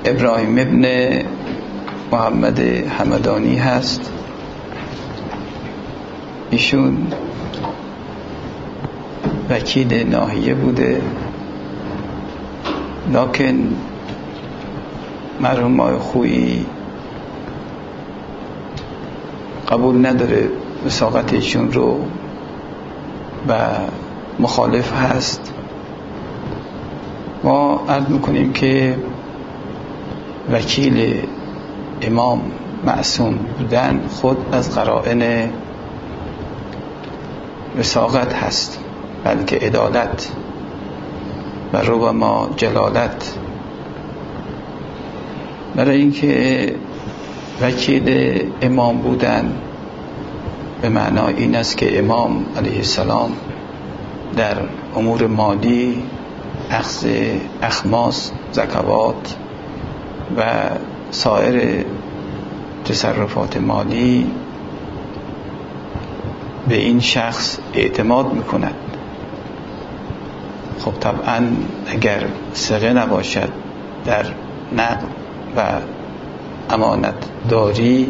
ابراهیم ابن محمد همدانی هست. ایشون وکیل ناحیه بوده، لکن مرحوم آقای خویی قبول نداره وثاقت ایشون رو و مخالف هست. ما عرض میکنیم که وکیل امام معصوم بودن خود از قرائن وثاقت هست، بلکه عدالت و ربما جلالت. برای اینکه وکیل امام بودن به معنای این است که امام علیه السلام در امور مالی، اخذ اخماس، زکوات و سایر تصرفات مالی به این شخص اعتماد میکنند. خب طبعا اگر ثقه نباشد در نقل و امانت داری،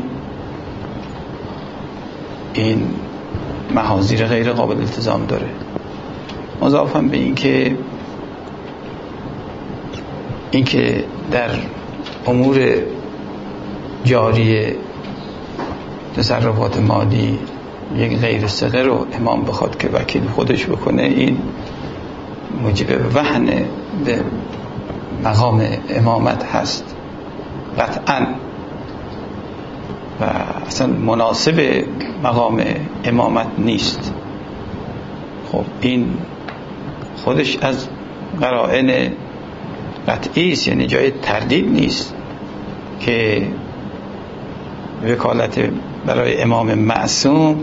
این محاذیر غیر قابل التزام داره. مضافاً به اینکه در امور جاری تصرفات مالی یک غیر ثقه رو امام بخواد که وکیل خودش بکنه، این موجب وهن به مقام امامت هست قطعاً و اصلا مناسب مقام امامت نیست. خب این خودش از قرائن قطعی است، یعنی جای تردید نیست که وکالت برای امام معصوم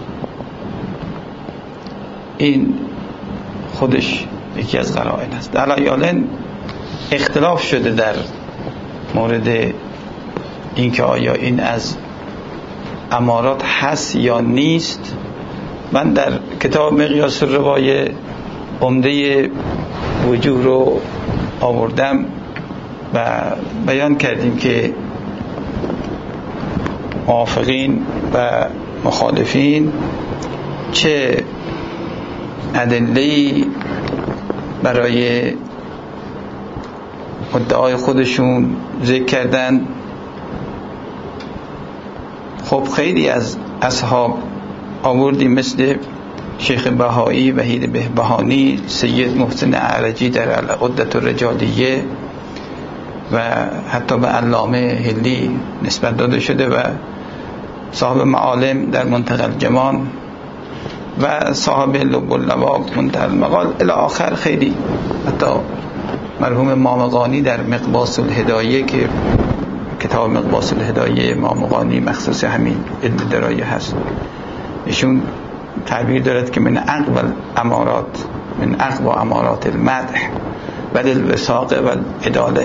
این خودش یکی از قرائن است. در علیالن اختلاف شده در مورد اینکه آیا این از امارات هست یا نیست. من در کتاب مقیاس الروایه عمده وجوه رو آوردم و بیان کردیم که موافقین و مخالفین چه ادله‌ای برای ادعای خودشون ذکر کردن. خب خیلی از اصحاب آوردیم، مثل شیخ بهایی، وحید بهبهانی، سید محسن اعرجی در العدة الرجالیه و حتی به علامه هلی نسبت داده شده و صاحب معالم در منتقى الجمان و صاحب لب اللباب منتهى المقال الی آخر. خیلی حتی مرحوم مامقانی در مقباس الهدایه که کتاب مقباس الهدایه مامقانی مخصوص همین علم درایه هست، ایشون تعبیر دارد که من اقوى الامارات، من اقوى امارات المدح بل الوثاق و العداله.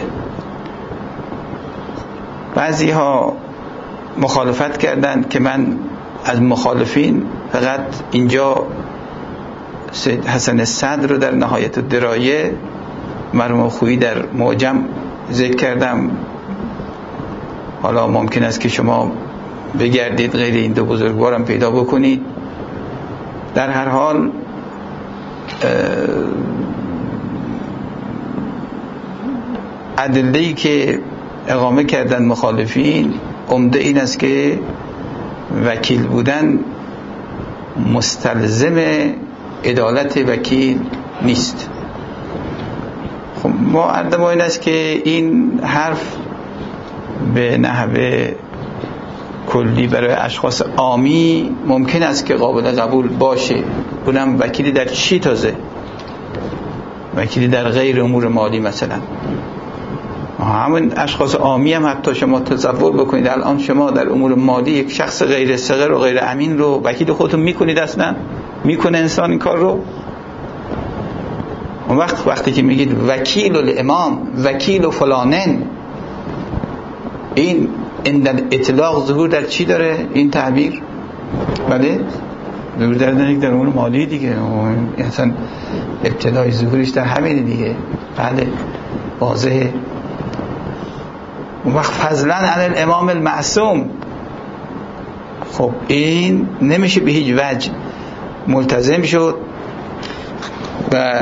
بعضی ها مخالفت کردند که من از مخالفین فقط اینجا سید حسن صدر رو در نهایت الدرایه مرحوم خویی در معجم ذکر کردم. حالا ممکن است که شما بگردید غیر این دو بزرگوارم پیدا بکنید. در هر حال ادله‌ای که اقامه کردن مخالفین عمده این است که وکیل بودن مستلزم عدالت وکیل نیست. خب ما عرض ما این است که این حرف به نحوه کلی برای اشخاص عامی ممکن است که قابل قبول باشه، اونم وکیلی در چی؟ تازه وکیلی در غیر امور مالی مثلا. همون اشخاص عامی هم حتی شما تصور بکنید الان شما در امور مالی یک شخص غیر صغیر و غیر امین رو وکیل خودتون میکنید؟ اصلا میکنه انسان این کار رو؟ اون وقتی که میگید وکیل الامام، وکیل فلانن، این اطلاق ظهور در چی داره این تعبیر؟ بله ظهور در امور مالی دیگه، اصلا ابتدای ظهورش در همین دیگه. بله واضحه. اون وقت فضلا عن الامام المعصوم. خب این نمیشه به هیچ وجه ملتزم شد. و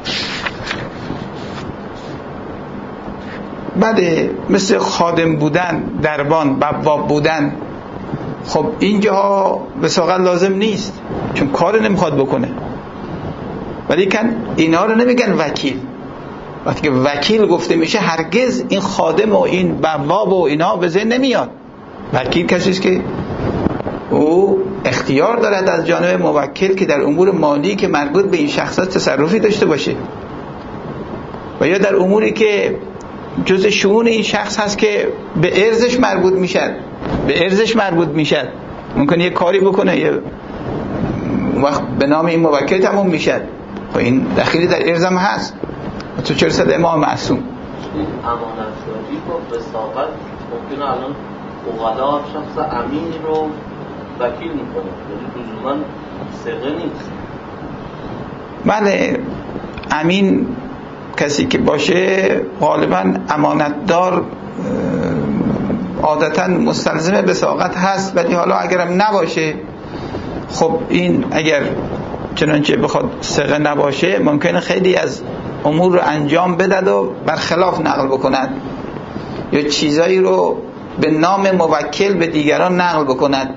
بعد مثل خادم بودن، دربان، بواب بودن، خب اینجا وثاقت لازم نیست چون کار نمیخواد بکنه. ولی کن اینا رو نمیگن وکیل. وقتی که وکیل گفته میشه هرگز این خادم و این بواب و اینا به ذهن نمیاد. وکیل کسی است که او اختیار دارد از جانب موکل که در امور مالی که مربوط به این شخصات تصرفی داشته باشه و یا در اموری که جز شؤون این شخص هست که به ارزش مربوط میشد. ممکن یه کاری بکنه یه وقت به نام این موکل تموم میشد و این دخیلی در ارزم هست. تو چرا صد امام معصوم این امانتداری با وثاقت ممکنه الان اوغلا شخص امین رو وکیل میکنه، یعنی لزوما ثقه نیست. بله، امین کسی که باشه غالبا امانتدار عادتا مستلزم وثاقت هست. ولی حالا اگرم نباشه، خب این اگر چنانچه بخواد ثقه نباشه ممکنه خیلی از امور رو انجام بدد و برخلاف نقل بکند یا چیزایی رو به نام موکل به دیگران نقل بکند،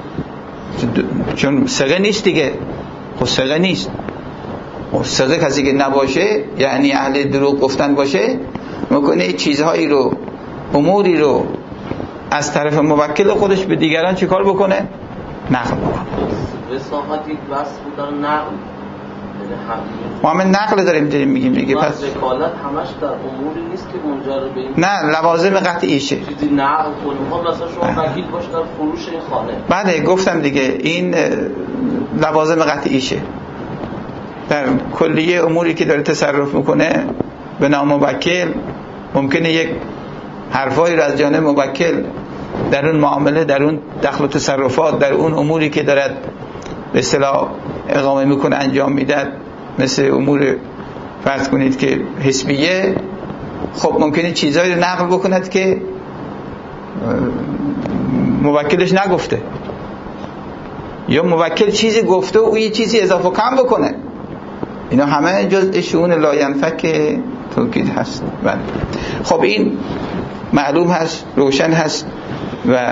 چون ثقه نیست دیگه. خب ثقه نیست. ثقه کسی که نباشه یعنی اهل دروغ گفتن باشه، ممکنه چیزهایی رو، اموری رو از طرف موکل خودش به دیگران چیکار بکنه؟ نقل بکنه. وثاقت یک وصف بودن نقل، ما همه نقل داریم میگیم دیگه. پس وکالت همش در اموری نیست که منجر به این نه، لوازم قطعیشه. چیزی نقل کنیم. مثلا شما وکیل باش در فروش این خانه. بله گفتم دیگه این لوازم قطعیشه. در کلیه اموری که داره تصرف میکنه به نام موکل ممکنه یک حرفایی رو از جانب موکل در اون معامله، در اون دخل و تصرفات، در اون اموری که دارد به اصطلاح اقامه میکنه انجام میداد، مثل امور فرض کنید که حسبیه، خب ممکنه چیزایی رو نقل بکند که موکلش نگفته یا موکل چیزی گفته و او یه چیزی اضافه کم بکنه. اینا همه جزء شؤون لاینفک توکید هست. بله. خب این معلوم هست، روشن هست. و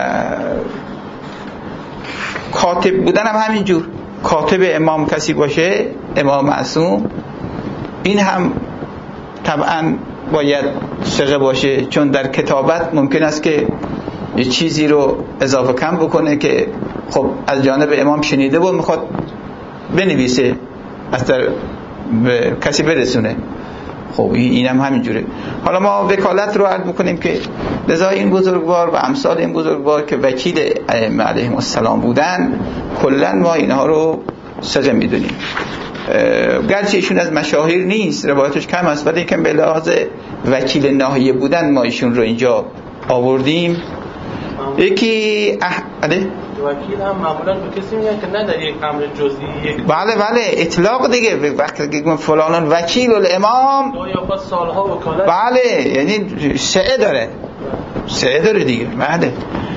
کاتب بودن هم همینجور. کاتب امام کسی باشه، امام معصوم، این هم طبعا باید ثقه باشه، چون در کتابت ممکن است که یه چیزی رو اضافه کم بکنه که خب از جانب امام شنیده و میخواد بنویسه، از در به کسی برسونه. خب این هم همینجوره. حالا ما وکالت رو عرض بکنیم که لذا این بزرگوار و امثال این بزرگوار که وکیل ائمه علیهم السلام بودن، کلا ما اینها رو ثقه میدونیم. گرچه ایشون از مشاهیر نیست، روایتش کم است، ولی که به لحاظ وکیل ناحیه بودن ما ایشون رو اینجا آوردیم. یکی وکیل هم معمولا به کسی میگن که نه در یک امر جزئی. بله اطلاق دیگه. وقتی که فلانان وکیل الامام یا سالها وکالت، بله یعنی سعه داره دیگه. بله.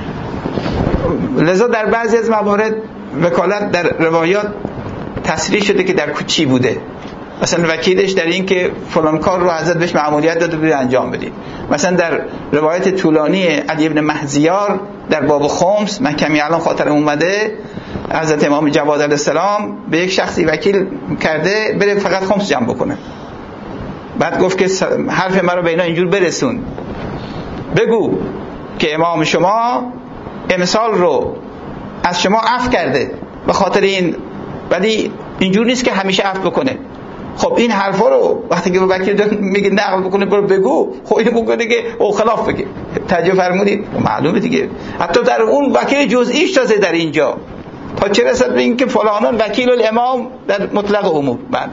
لذا در بعضی از موارد وکالت در روایات تصریح شده که در چی بوده. مثلا وکیلش در این که فلان کار رو حضرت بهش مأموریت داده بود انجام بدید. مثلا در روایت طولانی علی ابن مهزیار در باب خمس، من کمی الان خاطرم اومده، حضرت امام جواد علیه السلام به یک شخصی وکیل کرده بره فقط خمس جمع بکنه. بعد گفت که حرف من رو به اینا اینجور برسون، بگو که امام شما امسال رو از شما عفو کرده به خاطر این، ولی اینجور نیست که همیشه عفو بکنه. خب این حرفا رو وقتی که وکیل میگه نقل بکنه برو بگو، خب این بگه که او خلاف بگه. توجه فرمودید؟ معلومه دیگه. حتی در اون وکیل جزئیش تازه در اینجا، تا چه رسد به این که فلانان وکیل الامام در مطلق عموم. بعد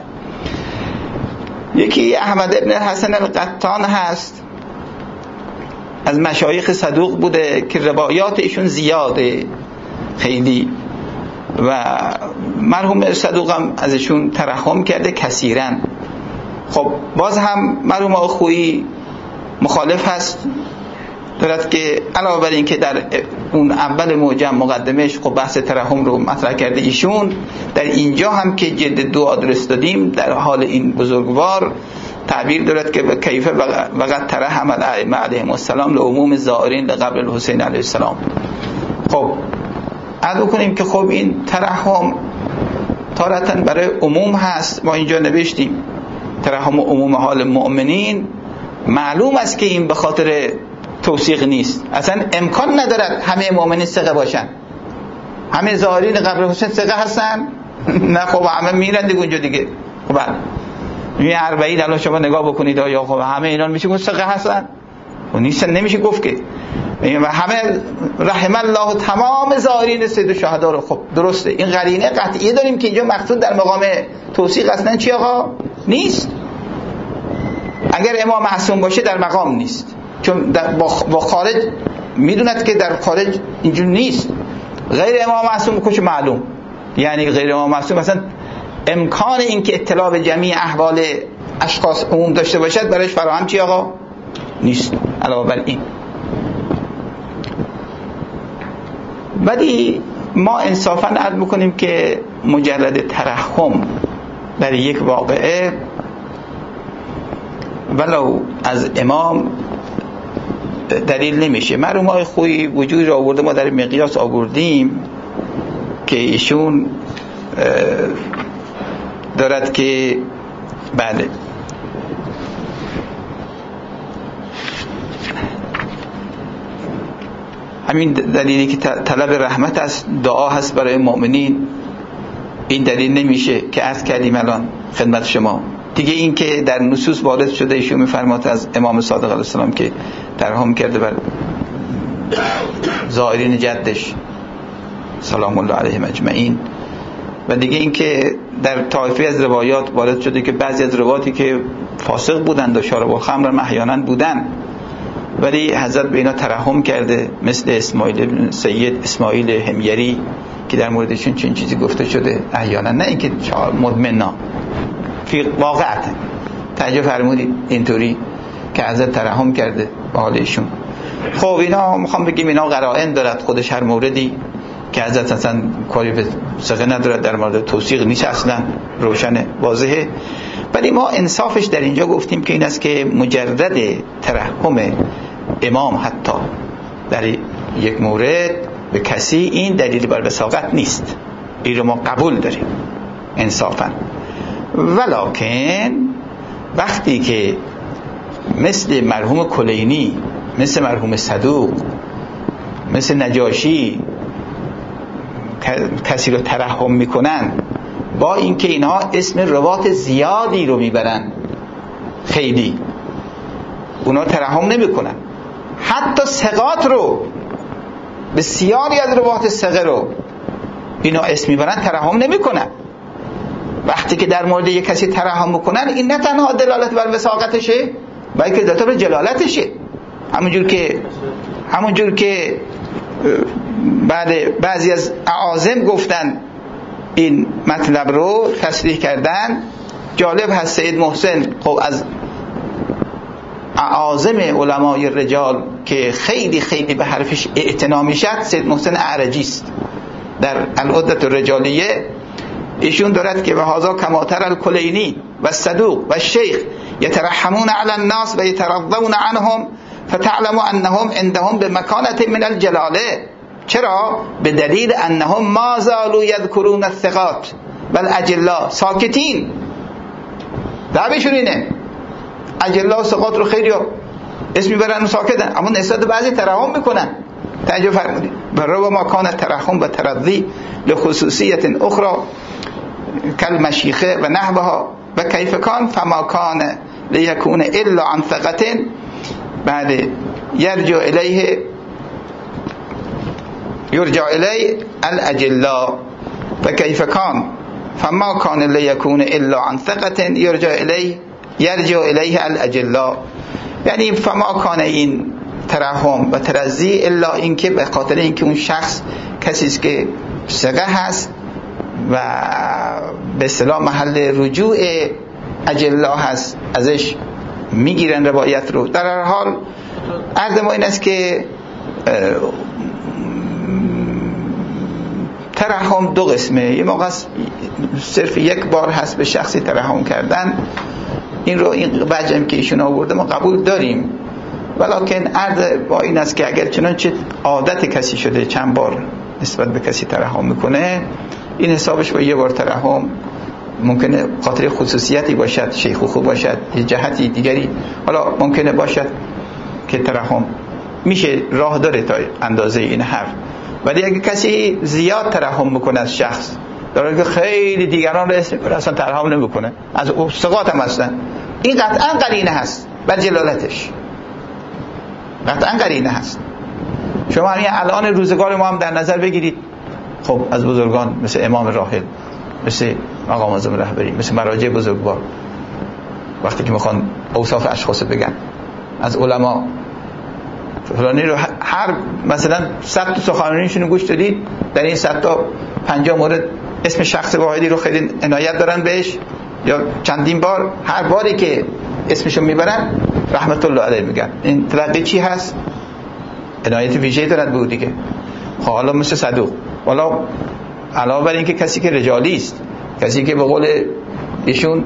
یکی احمد ابن حسن القطان هست، از مشایخ صدوق بوده که روایات ایشون زیاده خیلی، و مرحوم صدوق هم ازشون ترحم کرده کثیرا. خب باز هم مرحوم آخویی مخالف هست دارد که علاوه بر این که در اون اول معجم مقدمهش خب بحث ترحم رو مطرح کرده ایشون، در اینجا هم که جلد 2 آدرس دادیم در حال این بزرگوار تعبیر دارد که کیف وقت ترحم الائمه علیهم السلام لعموم زائرین لقبر الحسین علیه السلام. خب عرض کنیم که خب این ترحم تارتاً برای عموم هست. ما اینجا نوشتیم ترحم عموم حال مؤمنین، معلوم است که این به خاطر توثیق نیست، اصلا امکان ندارد همه مؤمنین ثقه باشن. همه زائرین قبر حسین ثقه هستن؟ نه خب همه میرن دیگه اونجا دیگه. خب این 40 الان شما نگاه بکنید یا خب همه اینا میشه گفت ثقه هستن؟ و نیستن، نمیشه گفت که. و همه رحم الله تمام زائرین سید الشهدا رو. خب درسته، این قرینه قطعی داریم که اینجا مقصود در مقام توثیق اصلا چی آقا؟ نیست. اگر امام معصوم باشه در مقام نیست، چون با خارج میدوند که در خارج اینجور نیست. غیر امام معصوم کش معلوم، یعنی غیر امام معصوم مثلا امکان این که اطلاع به جمعی احوال اشخاص عموم داشته باشد برایش فراهم چی آقا؟ نیست. علاوه بر این ولی ما انصافاً عرض میکنیم که مجرد ترحم در یک واقعه ولو از امام دلیل نمیشه. معلومات خوبی وجود را آورده، ما در مقیاس آوردیم که ایشون دارد که بله همین دلیلی که طلب رحمت است، دعا هست برای مؤمنین، این دلیل نمیشه که عرض کردیم الان خدمت شما دیگه. این که در نصوص وارد شده ایشون میفرماد از امام صادق علیه السلام که ترحم کرده بر زائرین جدش سلام الله علیهم اجمعین. و دیگه این که در طایفه از روایات وارد شده که بعضی از روایاتی که فاسق بودند و شارب الخمر احیانا بودن ولی حضرت به اینا ترحم کرده، مثل اسماعیل سید اسماعیل حمیری که در موردشون چنین چیزی گفته شده احیانا، نه اینکه مدمنا فی واقعا تعجب فرمودید اینطوری که حضرت ترحم کرده به حال ایشون. خب اینا میخوام بگیم اینا قرائن دارد، خودش هر موردی که حضرت اصلا کاری به ثقه ندارد، در مورد توثیق نیست، اصلا روشنه واضحه. ولی ما انصافش در اینجا گفتیم که این است که مجرد ترحم امام حتی در یک مورد به کسی این دلیل بر وثاقت نیست، این رو ما قبول داریم انصافا. ولکن وقتی که مثل مرحوم کلینی، مثل مرحوم صدوق، مثل نجاشی کسی رو ترحم میکنن، با اینکه اینها اسم روات زیادی رو میبرن، خیلی اونا ترحم نمیکنن، حتی ثقات رو، بسیاری از روات ثقه رو اینا اسم میبرن، ترحم نمیکنن. وقتی که در مورد یک کسی ترحم میکنن، این نه تنها دلالت بر وثاقتشه بلکه دلالت بر جلالتشه. همونجور که بعضی از اعاظم گفتن این مطلب رو تصریح کردن. جالب هست سید محسن خب از اعاظم علمای رجال که خیلی خیلی به حرفش اعتنا میشد، سید محسن اعرجی است. در العدة الرجالیه ایشون دارد که وهذا کما تری الکلینی و الصدوق و الشیخ یترحمون علی الناس و یترضون عنهم فتعلم انهم عندهم بمکانة من الجلاله. چرا؟ به دلیل انهم ما زالوا یذکرون الثقات والاجلاء ساکتین. دعویشون اینه، اجلاء و ثقات رو خیلی اسم میبرن و ساکتن، اما نسبت بعضی ترحم میکنن. تعجب فرمودید. برای ما کان ترحم و ترضی لخصوصیت اخرى کالمشیخه و نحوها و کیف کان فما کان لیکون الا عن ثقت بعد یرجع الیه الاجلاء و کیف کان فما کان لیکون الا عن ثقت یرجع الیه الاجلاء. یعنی فما کان این ترحم و ترضی الا اینکه به خاطر اینکه اون شخص کسی است که ثقه هست و به اصطلاح محل رجوع اجلا هست، ازش میگیرن روایت رو. در هر حال عرض ما این است که ترحم دو قسمه. یه موقع صرف یک بار هست به شخصی ترحم کردن، این رو این وجهم که ایشون آورده ما قبول داریم، ولکن عرض با این است که اگر چنانچه عادت کسی شده چند بار نسبت به کسی ترحم میکنه، این حسابش با یه بار ترحم ممکنه خاطر خصوصیتی باشد، شیخوخو باشد، یه جهتی دیگری، حالا ممکنه باشد که ترحم میشه راه داره تا اندازه این حرف. ولی اگه کسی زیاد ترحم میکنه از شخص، داره که خیلی دیگران رو اسم میکنه اصلا ترحم نمیکنه، از ثقات هم هستن، این قطعا قرینه هست بر جلالتش، قطعا قرینه هست. شما همین الان روزگار ما هم در نظر بگیرید، خب از بزرگان مثل امام راحل، مثل آقا معظم رهبری، مثل مراجع بزرگوار، وقتی که میخوان اوصاف اشخاص بگن، از علما فلانی رو هر مثلا 100 تا سخنرانیشون گوش دادید، در این 100 تا 50 مورد اسم شخص واحدی رو خیلی عنایت دارن بهش، یا چندین بار، هر باری که اسمشو میبرن رحمت الله علیه میگن. این تلقی چی هست؟ عنایت ویژه‌ای دارد به او دیگه. خب حالا مثل صدوق، حالا علاوه بر این که کسی که رجالی است، کسی که به قول ایشون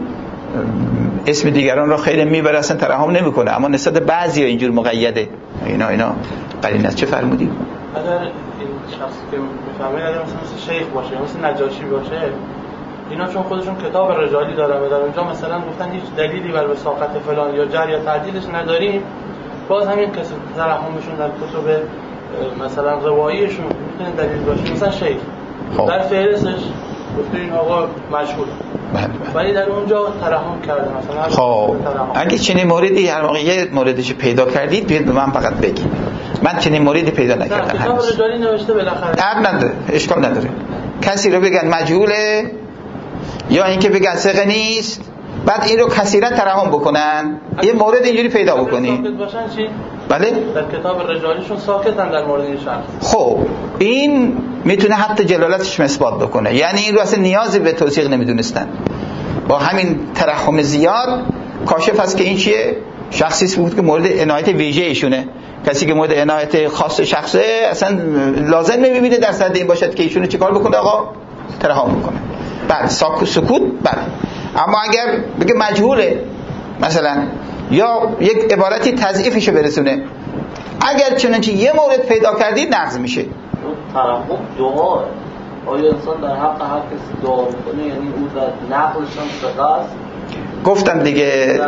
اسم دیگران رو خیلی میبره اصلا ترحم نمیکنه، اما نسبت بعضی ها اینجور مقیده، اینا قرینه است. چه فرمودید؟ اگر این شخصی که میفهمه اگر مثل شیخ باشه، مثل نجاشی باشه، اینا چون خودشون کتاب رجالی دارن و در اونجا مثلا گفتن هیچ دلیلی بر وثاقت فلان یا جر یا تعدیلش نداریم، باز همین کسی ترحمشون در کتب مثلا رواییشون میتونه دلیل باشه. مثلا شیخ در فهرستش گفته این آقا مجهول، ولی در اونجا ترحم کرده مثلا. خب اگه چنین موردی هر موقع یه موردش پیدا کردید بیاید به من فقط بگید. من چنین موردی پیدا نکردم. کتاب رجالی نوشته بالاخره عیب نداره، اشکال نداره. کسی رو بگن مجهوله یا اینکه بگن ثقه نیست، بعد این رو کثیرا ترحم بکنن، یه مورد اینجوری پیدا بکنی. ساکت باشن چی؟ بله؟ در کتاب رجالیشون ساکتن در مورد این شخص. خب این میتونه حتی جلالتش اثبات بکنه، یعنی این رو اصلا نیازی به توثیق نمیدونستن، با همین ترحم زیاد کاشف است که این چیه؟ شخصی بود که مورد عنایت ویژه ایشونه. کسی که مورد عنایت خاص شخصه اصلا لازم نمیبینه در صد این باشد که ایشونو چیکار بکنه؟ آقا ترحم بکنه. بعد سکوت بعد. اما اگر بگه مجهوله مثلا، یا یک عبارتی تضعیفشو برسونه، اگر چنانچه یه مورد پیدا کردید نقض میشه. ترحم دعا، آیا انسان در حق هر کسی دعا میکنه یعنی او در نقلش هم ثقه است؟ گفتم دیگه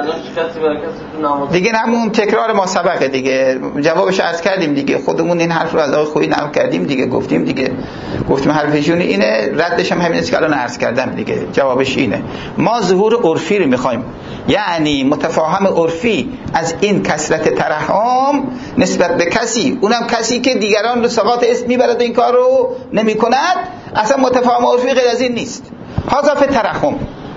همون تکرار ما سبقه دیگه، جوابش عرض کردیم دیگه، خودمون این حرف رو از آقای خویی نقل کردیم دیگه، گفتیم حرفشون اینه، ردش هم همین است که الان عرض کردم دیگه، جوابش اینه. ما ظهور عرفی رو میخوایم، یعنی متفاهم عرفی از این کثرت ترحم نسبت به کسی، اونم کسی که دیگران رو ثقات اسم میبرد این کار رو نمیکند، اصلا متفاهم عرفی غیر از این نیست. حذف ترحم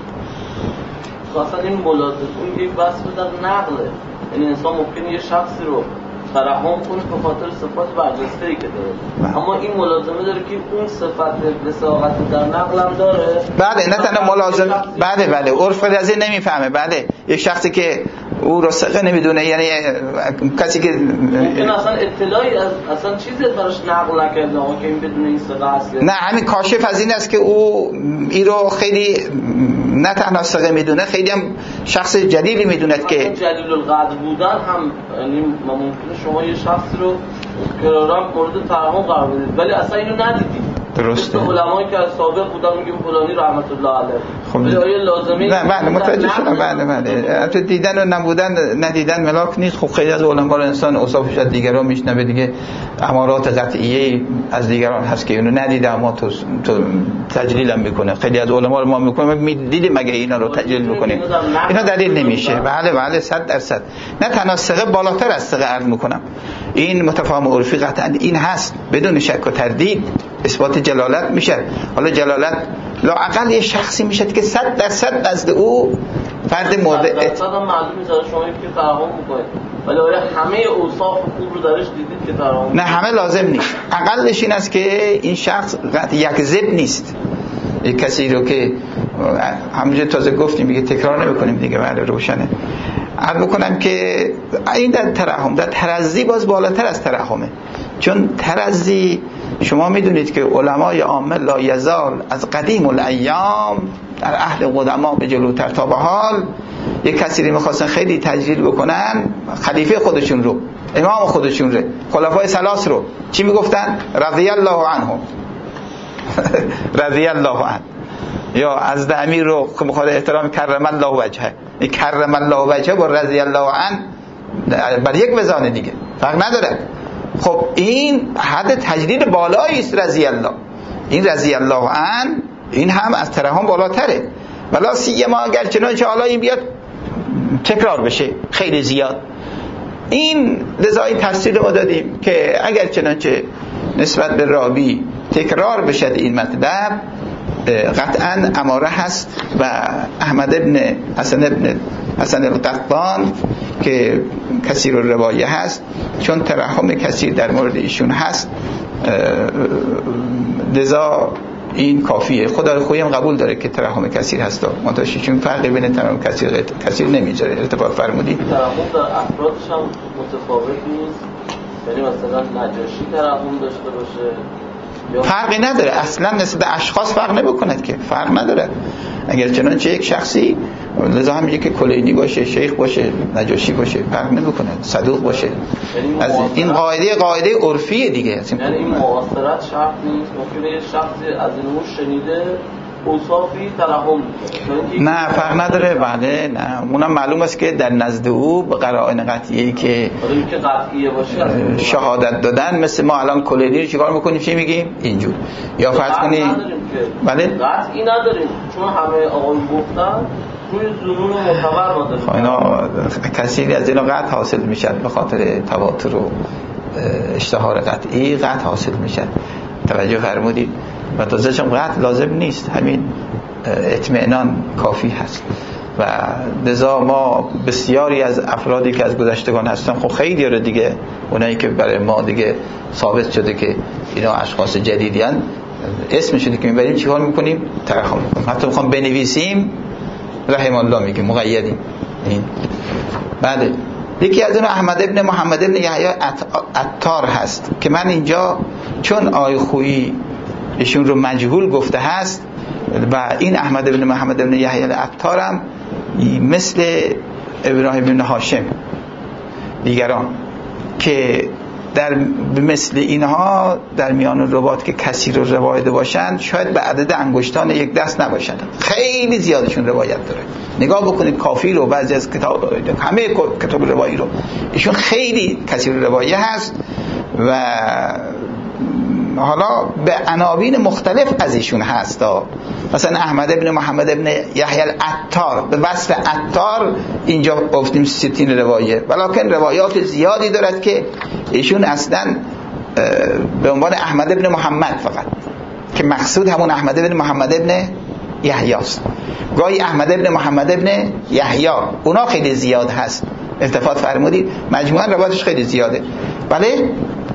اصلا این ملازم اون یک وصف در نقله، یعنی انسان ممکنه یه شخصی رو ترحم کنه به خاطر صفات برجسته‌ای که داره، اما این ملازمه داره که اون صفت وثاقت در نقل هم داره. بله نه تنها ملازم، بله عرف از این نمیفهمه. بله یک شخصی که او رو ثقه نمیدونه، یعنی کسی که ممکن اصلا اطلاعی از اصلا چیزی براش نقل نکرده اما که این بدون این ثقه است. نه همین کاشف از این است که او این رو خیلی نه تنها ثقه میدونه، خیلی هم شخص جلیلی میدوند که جلیل القدر بودن هم، یعنی ممکنه شما یه شخصی رو قرارا مورد ترحم قرار بدید ولی اصلا اینو ندیدید. درسته. علمایی که از سابق بودن میگیم فلانی رحمت الله علیه. خب ولی آیا لازمه نه بله متوجه شدم. بله تو دیدن و نبودن ندیدن ملاک نیست. خب خیلی از علما رو انسان اوصافش از دیگران میشنوه دیگه، امارات قطعیه از دیگران هست که اونو ندیده اما تو تجلیل هم میکنه. خیلی از علما رو ما میکنیم دیدیم مگه اینا رو تجلیل میکنیم، اینا دلیل نمیشه. بله 100%. نه تنها ثقه، بالاتر از ثقه عرض میکنم، این متفاهم عرفی قطعا این هست بدون شک و تردید اثبات جلالت میشه. حالا جلالت لااقل یه شخصی میشه که 100% نزد او فرد مورد اعتقاد هم معلوم میشه شما که ترحم میکنید، ولی آیا همه اوصاف خوب رو درش دیدید که ترحم؟ نه همه لازم نیست. اقلش این است که این شخص یکذب نیست. یک کسی رو که همونجا تازه گفتیم دیگه تکرار نمی‌کنیم دیگه، بله روشنه. عرض بکنم که این در ترحم، در ترضی باز بالاتر از ترحمه، چون ترضی شما میدونید که علمای عامه لا یزال از قدیم الایام در اهل قدما به جلوتر تا به حال یک کسی رو میخواستن خیلی تجلیل بکنن، خلیفه خودشون رو، امام خودشون رو، خلفای ثلاث رو چی میگفتن؟ رضی الله عنهم رضی الله عنه، یا از امیر رو که مخاطب احترام کرم الله وجهه، این کرم الله وجهه با رضی الله عنه بر یک وزانه دیگه فرق نداره. خب این حد تجلیل بالایی است رضی الله، این رضی الله عنه این هم از ترحم بالاتره، ولا سیما اگر چنانچه حالا این بیاد تکرار بشه خیلی زیاد. این لذا این تفسیر ما دادیم که اگر چنانچه نسبت به راوی تکرار بشد این مطلب قطعا اماره هست و احمد ابن حسن القطان که کثیر الروایه هست، چون ترحم کثیر در مورد ایشون هست لذا این کافیه. خدا خویم قبول داره که ترحم کثیر هست، منتهی چون فرقی بین ترحم کثیر نمیذاره. ارتباط فرمودید ترحم در افرادش هم متفاوت نیست، یعنی مثلا نجاشی ترحم داشته باشه فرقی نداره، اصلا نسبت اشخاص فرق نمی‌کند که، فرق نداره. اگر چنانچه یک شخصی لذا هم میگه که کلینی باشه، شیخ باشه، نجاشی باشه، فرق نمی‌کنه، صدوق باشه. از این قاعده عرفیه دیگه. یعنی این معاصرت شرط نیست، ممکنه یه شخصی از اینو شنیده اوصافی ترحم نه فرق نداره. بله نه، اونم معلوم است که در نزد او به قرائن قطعیه که قطعیه باشه شهادت دادن، مثل ما الان کلینی رو چیکار میکنیم؟ چی میگیم؟ اینجور. یا فرض کنید بله قطعی نداریم چون همه آقایون گفتن روی ظنون معتبر ما داریم. اینا کثیری از اینا قطع حاصل میشن به خاطر تواتر و اشتهار قطعی قطع حاصل میشن. توجه فرمودید؟ و تازه چون قطع لازم نیست، همین اطمینان کافی هست. و لذا ما بسیاری از افرادی که از گذشتگان هستن، خب خیلی رو دیگه اونایی که برای ما دیگه ثابت شده که اینا اشخاص جدیدی هستند، اسمشون که میبریم چیکار میکنیم؟ ترحم میکنیم. حتی میخوام بنویسیم رحم الله میگه مقیدیم. این بله. یکی از اون احمد ابن محمد ابن یحیی عطار هست که من اینجا چون آی خویی ایشون رو مجهول گفته هست و این احمد ابن محمد ابن یحیی عطار هم مثل ابراهیم بن هاشم دیگران که در مثل اینها در میان روات که کثیر رو روایت باشند شاید به عدد انگشتان یک دست نباشند، خیلی زیادشون روایت داره. نگاه بکنید کافی رو، بعضی از کتاب، همه کتاب روایی رو ایشون خیلی کثیر روایت هست و حالا به عناوین مختلف از ایشون هست. مثلا احمد ابن محمد ابن یحیی العطار به وصف عطار اینجا گفتیم 60 روایه، ولکن روایات زیادی دارد که ایشون اصلا به عنوان احمد ابن محمد فقط، که مقصود همون احمد ابن محمد ابن یحیی است. گاهی احمد ابن محمد ابن یحیی، اونا خیلی زیاد هست. التفات فرمودید؟ مجموعاً روایتش خیلی زیاده. بله؟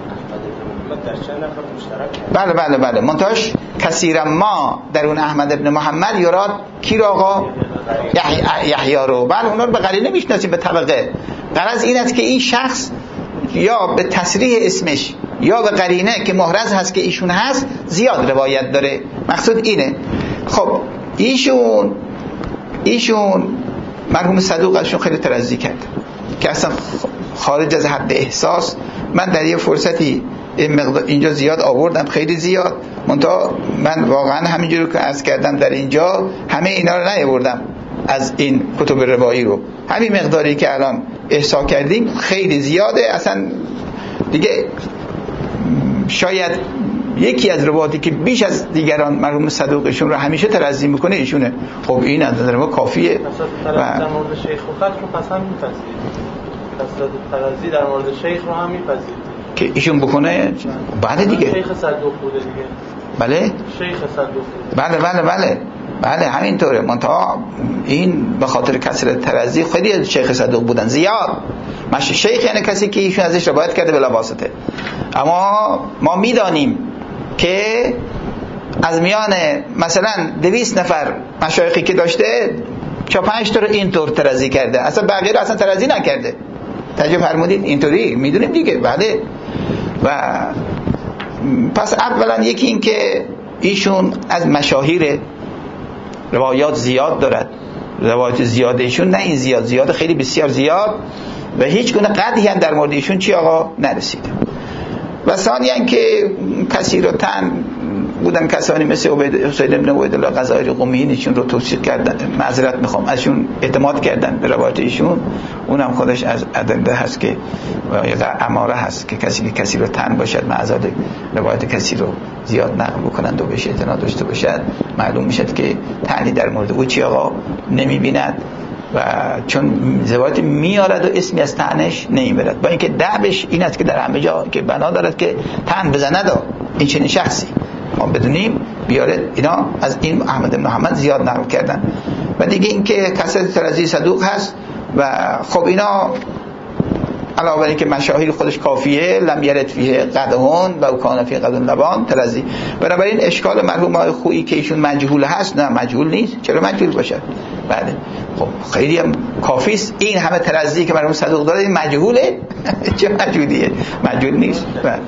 بله منتهاش کثیرا ما در اون احمد ابن محمد یراد کی رو آقا؟ یحیی رو. بله اونا رو به قرینه میشناسیم به طبقه. غرض این است که این شخص یا به تصریح اسمش یا به قرینه که محرز هست که ایشون هست زیاد روایت داره. مقصود اینه. خب ایشون مرحوم صدوق ازشون خیلی ترضی کرد که اصلا خارج از حد احساس. من در یه فرصتی اینجا زیاد آوردم، خیلی زیاد، منتها من واقعا همینجوری که عرض کردم در اینجا همه اینا رو نیاوردم از این کتب روایی رو. همین مقداری که الان احصا کردیم خیلی زیاده. اصلا دیگه شاید یکی از روایاتی که بیش از دیگران مرحوم صدوقشون رو همیشه ترضی میکنه ایشونه. خب این از نظر ما کافیه. در مورد شیخ و خط رو پس هم میپذیرید، ترضی در مورد شیخ رو هم میپذیرید که ایشون بکنه؟ بله دیگه. شیخ صدوق بوده دیگه. بله؟ شیخ صدوق. بله همینطوره. منتها این به خاطر کثرت ترضی خیلی شیخ صدوق بودن زیاد. شیخ یعنی کسی که ایشون ازش روایت کرده بلا واسطه. اما ما میدانیم که از میان مثلا 200 نفر مشایخی که داشته 4-5 تا رو اینطور ترازی کرده، اصلا بقیه رو اصلا ترازی نکرده. توجه فرمودید؟ اینطوری میدونیم دیگه. بله. و پس اولا یکی این که ایشون از مشاهیر روایات زیاد دارد، روایات زیاد ایشون، نه این زیاد خیلی بسیار زیاد، و هیچ گونه قدحی هم در مورد ایشون چی آقا نرسیده. و ثانیاً که کسی رو تن بودن کسانی مثل حسین ابن عبیدالله غزالی قمی ایشون رو توصیف کردن، معذرت میخوام، ازشون اعتماد کردن به روایت ایشون، اونم خودش از ادله هست که اماره هست که کسی رو تن باشد معذرت روایت کسی رو زیاد نقل بکنند و بهش اعتماد داشته باشد، معلوم میشد که تنی در مورد او چی آقا نمیبیند، و چون روایت میارد و اسمی از تنش نمیبرد، با اینکه دعوش این است که در همه جا که بنا دارد که تن بزند این چنین شخصی ما بدونیم بیارد. اینا از این احمد بن محمد زیاد نقل کردن. و دیگه این که کسرت ترازی صدوق هست، و خب اینا علاوه بر اینکه مشاهیر خودش کافیه، لم یرد فیه قدحون و کان فیه قدحون لبان ترازی. بنابراین اشکال مرحوم آقای خویی که ایشون مجهول هست، نه مجهول نیست، چرا مجهول باشد؟ بله خب خیلی هم کافی است. این همه ترازی که مرحوم صدوق داره این مجهوله؟ چه مجهولیه؟ مجهول نیست. بله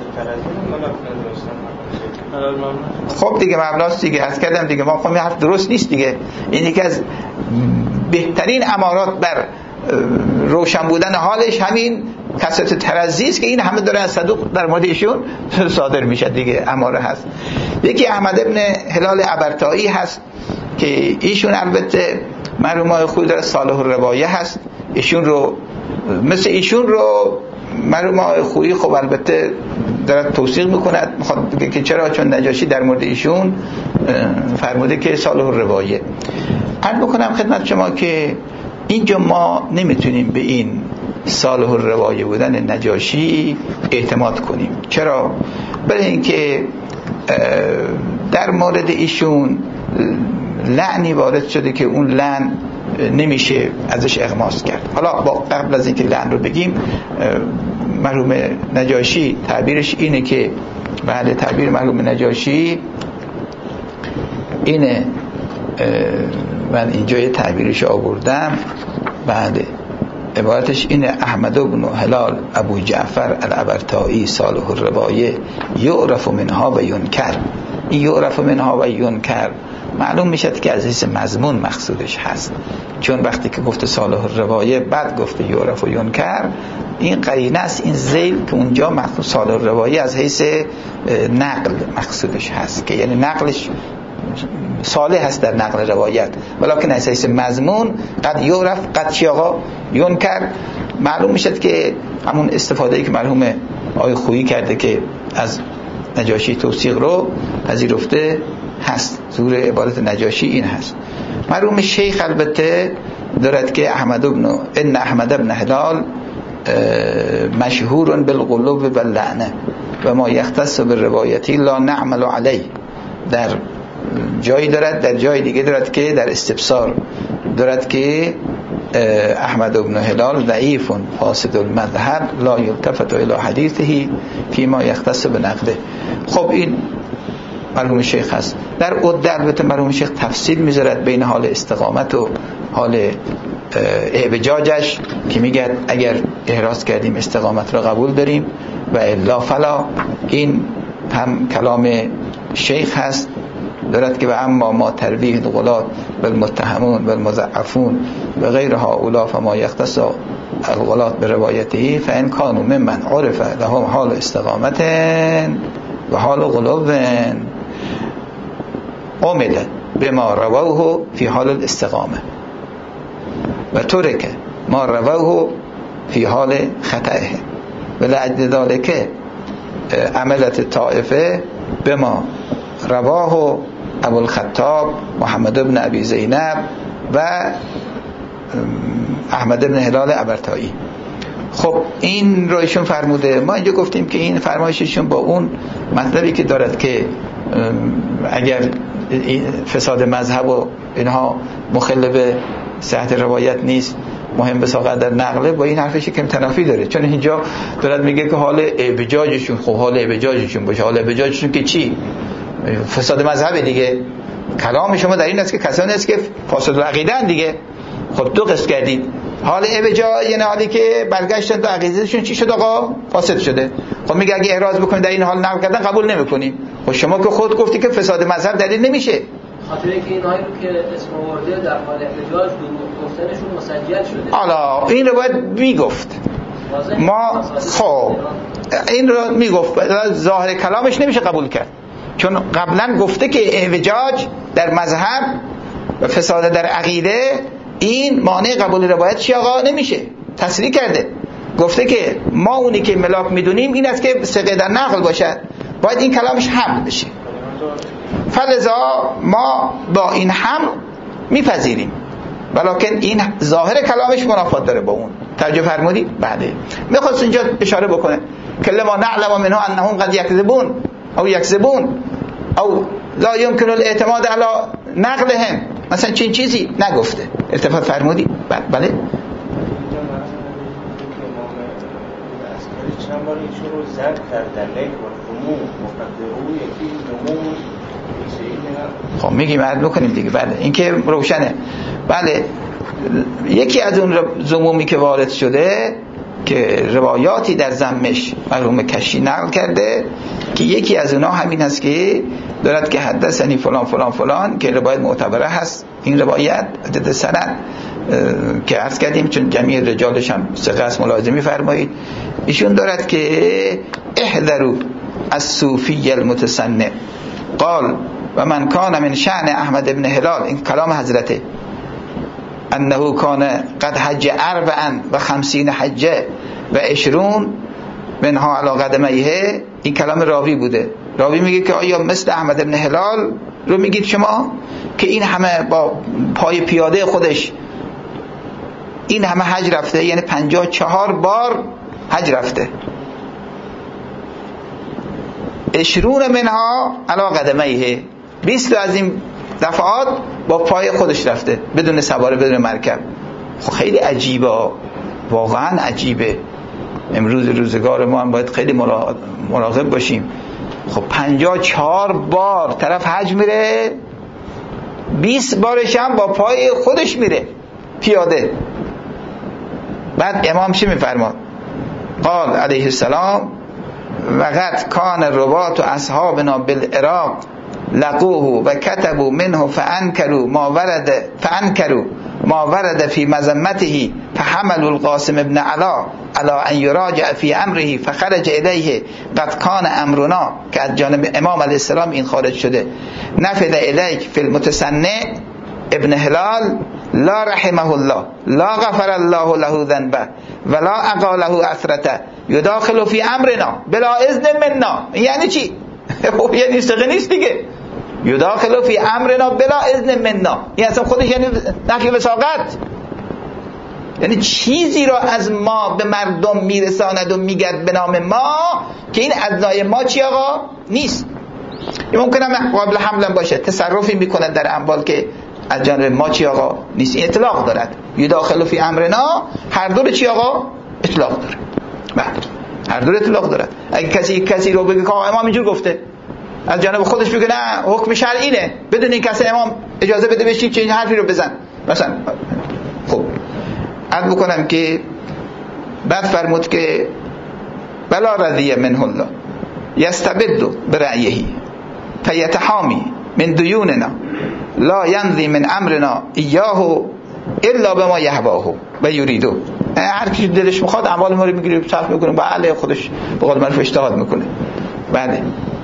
خب دیگه مبناست دیگه، عرض کردم دیگه، ما خب حرف درست نیست دیگه. این یکی از بهترین امارات بر روشن بودن حالش همین کسرت ترازی است که این همه داره از صدوق در مورد ایشون صادر میشه دیگه، اماره هست. یکی احمد ابن هلال عبرتایی هست که ایشون البته مرحوم آقای خویی داره صالح الروایه هست، ایشون رو مثل ایشون رو مرحوم آقای خویی خب البته داره توثیق میکند، میخواد که چرا؟ چون نجاشی در مورد ایشون فرموده که صالح الروایه. عرض بکنم خدمت شما که اینجا ما نمیتونیم به این صالح الروایه بودن نجاشی اعتماد کنیم. چرا؟ برای اینکه در مورد ایشون لعنی وارد شده که اون لعن نمیشه ازش اغماس کرد. حالا قبل از اینکه لعن رو بگیم، مرحوم نجاشی تعبیرش اینه که بعد تعبیر مرحوم نجاشی اینه، من اینجا یه تعبیرش آوردم، بعد عبارتش اینه: احمد بن هلال ابو جعفر العبرتایی صالح الروایه یعرف منها و ینکر. این یعرف منها و ینکر معلوم میشد که از حیث مضمون مقصودش هست، چون وقتی که گفته صالح الروایه بعد گفته یعرف و ینکر، این قرینه است، این ذیل که اونجا مقصود صالح الروایه از حیث نقل مقصودش هست، که یعنی نقلش صالح هست در نقل روایت، ولکن از حیث مضمون قد یعرف قد چی آقا ینکر. معلوم میشد که همون استفاده‌ای که مرحوم آقای خویی کرده که از نجاشی توثیق رو پذیرفته هست. زور عبارت نجاشی این هست. مرحوم شیخ البته دارد که ان احمد بن هلال مشهور بالغلو واللعنه و ما یختص بالروایتی لا نعمل علیه. در جایی دارد، در جای دیگه دارد که در استبصار دارد که احمد بن هلال ضعیف فاسد المذهب لا یلتفت الى حدیثه فيما یختص بنقده. خب این مرحوم شیخ هست. در عده البته مرحوم شیخ تفصیل میذارد بین حال استقامت و حال اعوجاجش، که میگه اگر احراز کردیم استقامت را قبول داریم و الا فلا. این هم کلام شیخ هست، دارد که و اما ما ترویح الغلات والمتهمون والمضعفون و غیر هؤلاء فما یختص الغلات بروایته فان كانوا ممن عرف لهم حال استقامت و حال غلو عمل بما رووه فی حال الاستقامه و ترک ما رووه فی حال خطئه و لعد ذلك عملت طائفه بما رواه ابو الخطاب محمد بن ابی زینب و احمد بن هلال عبرتایی. خب این رو ایشون فرموده. ما اینجا گفتیم که این فرمایششون با اون مطلبی که دارد که اگر فساد مذهب و اینها مخل به صحت روایت نیست، مهم بساقت در نقله، با این حرفش که تنافی داره. چون اینجا دارد میگه که حال اعوجاجشون، خب حال اعوجاجشون باشه، حال اعوجاجشون که چی؟ فساد مذهب دیگه. کلام شما در این است که کسانی است که فاسد العقیده دیگه، خب دو قسط کردید. حال ابجا یعنی حالی که برگشتن تو عقیدهشون چی شد آقا؟ فاسد شده. خب میگه اگه اعراض بکنید در این حال نقل کردن قبول نمیکنیم. خب شما که خود گفتی که فساد مذهب دلیل نمیشه. خاطره که اینایی رو که اسم آورده در حال احتجاج گفتنشون مسجل شده. حالا این رو باید میگفت. ما خب این رو میگفت، ظاهر کلامش نمیشه قبول کرد، چون قبلا گفته که احتجاج در مذهب و فساد در عقیده این مانع قبول روایت چی آقا نمیشه. تصریح کرده، گفته که ما اونی که ملاک میدونیم این است که ثقه در نقل باشد، باید این کلامش حمل بشه. فلذا ما با این حمل میپذیریم، ولکن این ظاهر کلامش منافات داره با اون. توجه فرمودید؟ بله. میخواست اینجا اشاره بکنه که لما نعلم منه انهم قد یکذبون او یکذبون او لا يمكن الاعتماد على نقلهم، مثلا چین چیزی نگفته. التفات فرمودید؟ بله. چند بار ایشون رو زد کردن لیک و فمو مقدرو یکی نمون. خب میگیم عرض بکنیم دیگه. بله این که روشنه. بله یکی از اون زمومی که وارد شده که روایاتی در ذمش مرحوم کشی نقل کرده که یکی از اونها همین هست که دارد که حدثنی فلان فلان فلان که روایت معتبره هست. این روایت عدد سند که عرض کردیم چون جمعی رجالش هم ثقه است ملازمی فرمایید. ایشون دارد که احذروا الصوفی المتصنع قال و من کان من شأن احمد ابن هلال، این کلام حضرته، انه کان قد حج 54 حجه و 20 منها علی قدمیه. این کلام راوی بوده. راوی میگه که آیا مثل احمد ابن هلال رو میگید شما که این همه با پای پیاده خودش این همه حج رفته، یعنی 54 بار حج رفته، 20 منها علی قدمیه، 20 از این دفعات با پای خودش رفته بدون سواره بدون مرکب. خب خیلی عجیبه، واقعا عجیبه. امروز روزگار ما هم باید خیلی مراقب باشیم. خب 54 بار طرف حج میره، 20 بارش هم با پای خودش میره پیاده. بعد امام چی میفرماد؟ قال علیه السلام وقد کان روات اصحابنا بالعراق لقوه و كتبوا منه فانكروا ما ورد في مذمته فحملوا القاسم ابن علا على ان يراجع في امره فخرج اليه قد كان امرنا، که از جانب امام علیه السلام این خارج شده. نفذ الیک فی المتصنع ابن هلال لا رحمه الله لا غفر الله له ذنبه ولا اقاله اثرته يداخل في امرنا بلا اذن منا. یعنی چی؟ یعنی استقه نیست دیگه. یداخل فی امرنا بلا اذن منا، این اصلا خودش یعنی نفی وثاقت، یعنی چیزی را از ما به مردم میرساند و میگد به نام ما که این ادنای ما چی آقا نیست. این ممکنه قابل حمل باشه، تصرفی میکنه در اموال که از جانب ما چی آقا نیست. این اطلاق دارد. یداخل فی امرنا هر دور چی آقا اطلاق داره. بعد هر دور اطلاق دارد. اگه کسی رو بگه که امام اینجور گفته، از جانب خودش بگه نه حکم شرعی اینه، بدون این کسی امام اجازه بده بشین چه حرفی رو بزن مثلا. خب عرض بکنم که بعد فرمود که بلا رضی منه الله یستبد برأیه فیتحامی من دیوننا لا ینظی من امرنا ایاه الا بما یهواه و یریدو. هر کی دلش میخواد اموال ما رو میگیره صرف میکنه با علی خودش به قول معروف اجتهاد میکنه. بعد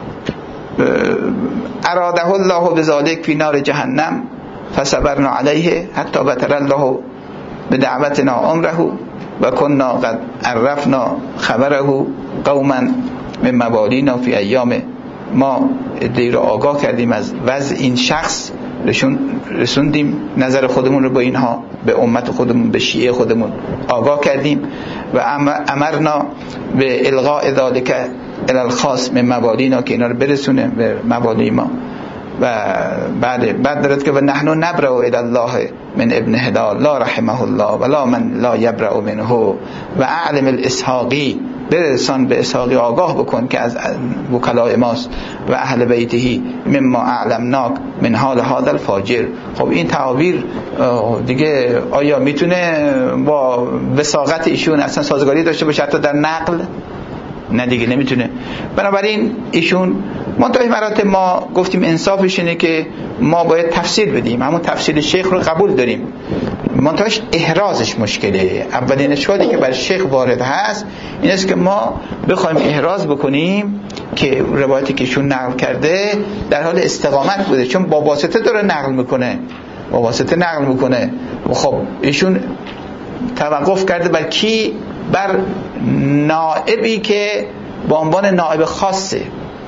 اراده الله بذلك فی نار جهنم فصبرنا علیه حتی بتر الله بدعوتنا عمره و كنا قد عرفنا خبره قوما من موالینا فی ایام. ما ادعی رو آگاه کردیم از وضع این شخص، رسوندیم نظر خودمون رو با اینها، به امت خودمون، به شیعه خودمون آگاه کردیم و امرنا به الغاء ذالک الی الخاص من موالینا، که اینا رو برسونه به موالی ما. و بعد دارد که و نحن نبرأ الی الله من ابن هلال لا رحمه الله ولا من لا یبرأ منه و اعلم الاسحاقی برسان به اسحاقی آگاه بکن که از وکلای ماست و اهل بیتهی مما اعلمناک من حال هذا الفاجر. خب این تعابیر دیگه آیا میتونه با وساقت ایشون اصلا سازگاری داشته باشه حتی در نقل؟ نه دیگه نمیتونه. بنابراین ایشون منتهی مراتب ما گفتیم انصافش اینه که ما باید تفسیر بدیم، همون تفسیر شیخ رو قبول داریم، منتهاش احرازش مشکله. اولین اشکالی که بر شیخ وارد هست این است که ما بخوایم احراز بکنیم که روایتی که ایشون نقل کرده در حال استقامت بوده، چون با واسطه داره نقل میکنه، با واسطه نقل میکنه. خب ایشون توقف کرده بر کی؟ بر نائبی که با عنوان نائب خاصه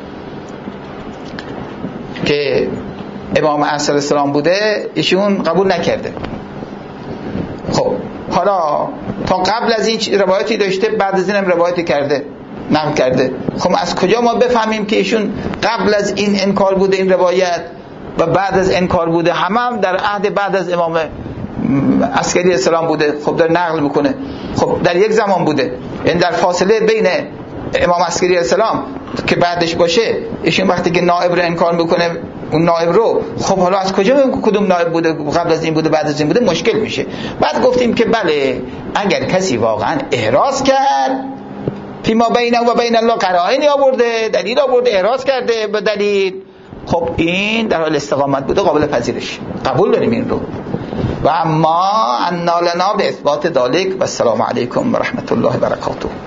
که امام علیه السلام بوده، ایشون قبول نکرده. خب حالا تا قبل از این روایتی داشته، بعد از اینم روایتی کرده، نقل کرده. خب از کجا ما بفهمیم که ایشون قبل از این انکار بوده این روایت و بعد از انکار بوده؟ هم در عهد بعد از امام عسکری السلام بوده. خب در نقل میکنه، خب در یک زمان بوده، یعنی در فاصله بین امام عسکری السلام که بعدش باشه ایشون وقتی که نائب رو انکار میکنه اون نائب رو، خب حالا از کجا بگیم کدوم نائب بوده، قبل از این بوده بعد از این بوده؟ مشکل میشه. بعد گفتیم که بله اگر کسی واقعا احراز کرد فیما بینه و بین الله قرائنی آورده، دلیل آورده، احراز کرده به دلیل، خب این در حال استقامت بوده، قابل پذیرش، قبول داریم این رو. و اما ان لنا به اثبات ذلک و السلام علیکم و رحمت الله و برکاته.